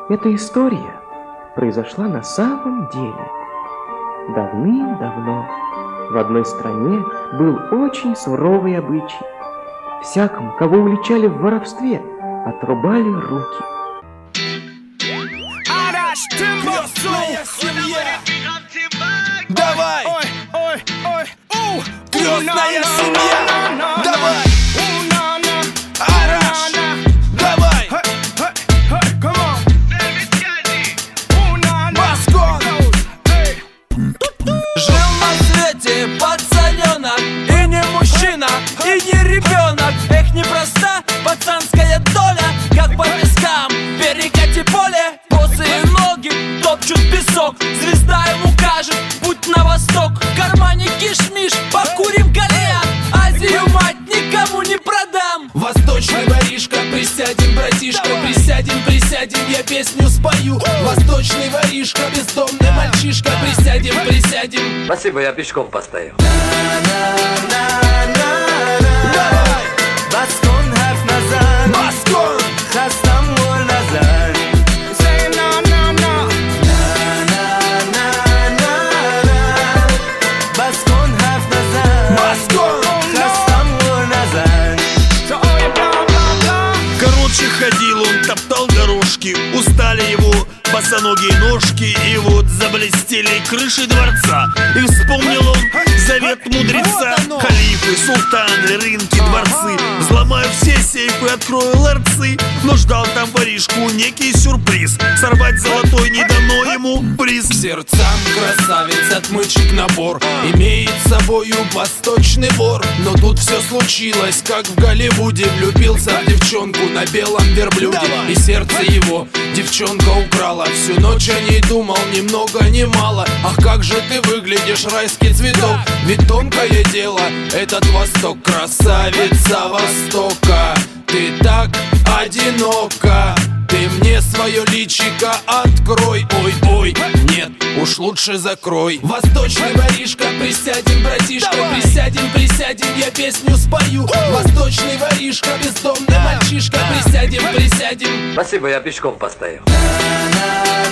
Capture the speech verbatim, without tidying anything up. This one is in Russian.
Эта история произошла на самом деле. Давным-давно в одной стране был очень суровый обычай. Всякому, кого уличали в воровстве, отрубали руки. Крестная семья! Давай! Крестная семья! Давай! Араш! Давай! Баскон! Жил на свете пацаненок, и не мужчина, и не ребенок. Эх, непроста пацанская доля, как по пескам перекати поле. Босые ноги топчут песок, звезда ему кажет путь на восток. В кармане кишмиш, покурим кальян, Азию мать никому не продам. Восточный воришка, присядем, братишка, присядем, присядем, я песню спою. Восточный воришка, бездомный мальчишка, присядем, присядем. Спасибо, я пешком постою. Давай! Баскон, хав назад. Баскон! Хастам мол назад. Say no, no, no. Баскон, хав назад. Баскон! Хастам мол назад. Короче, ходил он, топтал дорожки, устали его босоногие ножки, и вот заблестели крыши дворца. И вспомнил он завет мудреца: халифы, султаны, рынки, дворцы. Взломаю все сейфы, открою ларцы. Но ждал там воришку некий сюрприз. Сорвать золотой не дано ему приз. К сердцам красавиц отмычек набор, имеет с собою восточный вор. Но тут все случилось, как в Голливуде. Влюбился в девчонку на белом верблюде, и сердце его девчонка украла. Всю ночь о ней думал, ни много ни мало. Ах, как же ты выглядишь, райский цветок. Ведь тонкое дело этот Восток. Красавица Востока, ты так одинока. Ты мне свое личико открой. Ой, ой, нет, уж лучше закрой. Восточный воришка, присядем, братишка, присядем, присядем, я песню спою. Восточный воришка, бездомный мальчишка, присядем, присядем. Спасибо, я пешком постою.